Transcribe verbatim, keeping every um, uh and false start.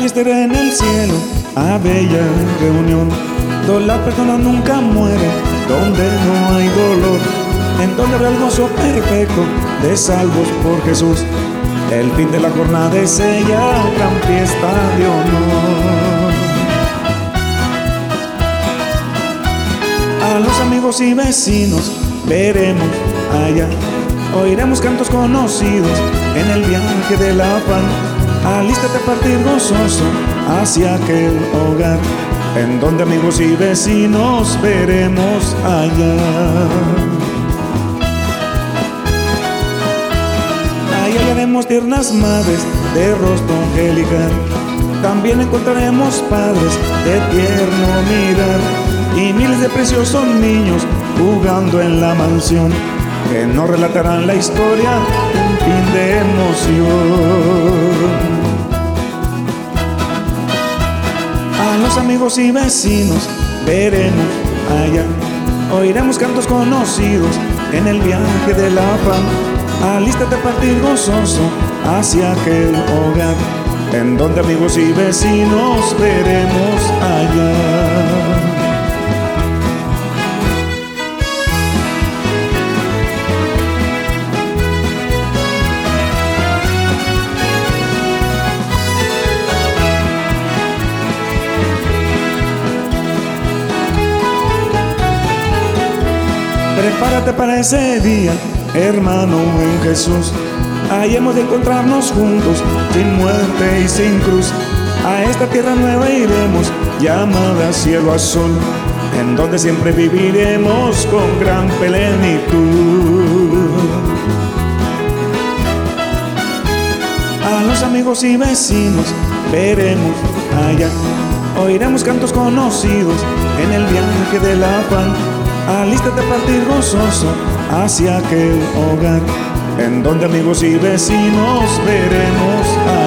fiesta era en el cielo, a bella reunión, donde las personas nunca mueren, donde no hay dolor, en donde habrá el gozo perfecto de salvos por Jesús. El fin de la jornada es ella, gran fiesta de honor. A los amigos y vecinos veremos allá, oiremos cantos conocidos en el viaje del afán. Alístate a partir gozoso hacia aquel hogar, en donde amigos y vecinos veremos allá. Ahí hallaremos tiernas madres de rostro angelical, también encontraremos padres de tierno mirar, y miles de preciosos niños jugando en la mansión, que nos relatarán la historia de un fin de emoción. A los amigos y vecinos veremos allá, oiremos cantos conocidos en el viaje del afán. Alístate a partir gozoso hacia aquel hogar, en donde amigos y vecinos veremos allá. Prepárate para ese día, hermano en Jesús. Ahí hemos de encontrarnos juntos, sin muerte y sin cruz. A esta tierra nueva iremos, llamada cielo azul, en donde siempre viviremos con gran plenitud. A los amigos y vecinos veremos allá, oiremos cantos conocidos en el viaje del afán. Alístate a partir gozoso hacia aquel hogar, en donde amigos y vecinos veremos